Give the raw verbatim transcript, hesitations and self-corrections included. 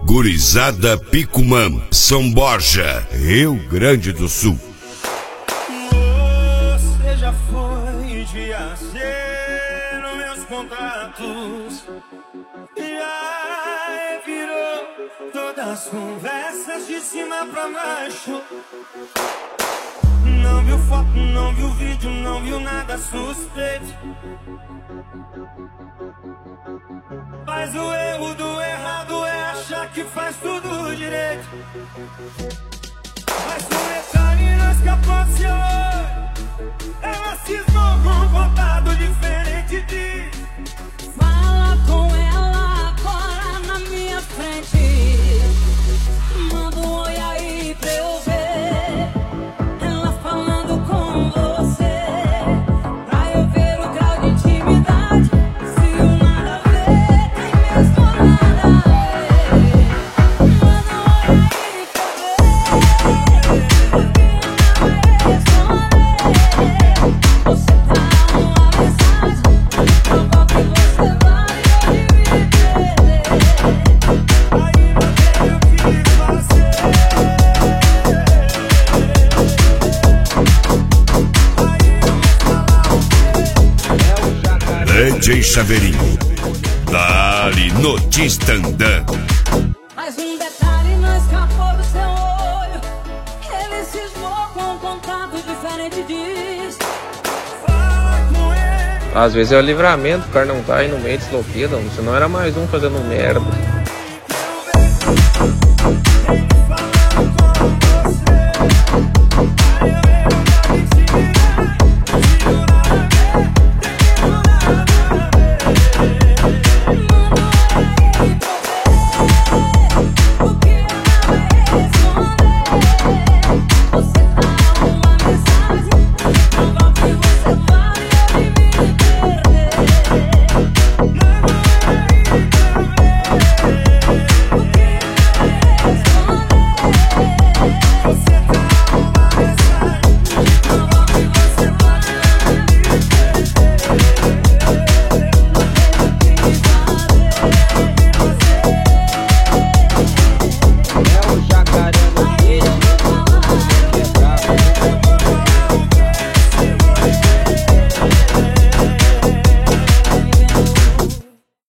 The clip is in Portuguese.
Gurizada Picumã, São Borja, Rio Grande do Sul. Você já foi de ser nos meus contatos, já virou todas as conversas de cima pra baixo. Não viu foto, não viu vídeo, não viu nada suspeito. Mas o erro do errado é achar que faz tudo direito. Mas o detalhe não escapou do seu olho. Ela cismou com um contado diferente de... Fala com ela agora na minha frente. Manda um oi aí pra eu ver ela falando com você, pra eu ver o grau de intimidade. Se o nada a ver tem mesmo nada a ver. Manda um oi aí pra eu ver você tá uma mensagem, prova que você vai hoje me perder. Aí não tem o que fazer. D J Chaveirinho, dali notícia andando. Mas um detalhe não escapou do seu olho. Ele cismou com um contato diferente disso. Fala com ele. Às vezes é o livramento, o cara não tá aí no meio desloqueado, senão era mais um fazendo merda.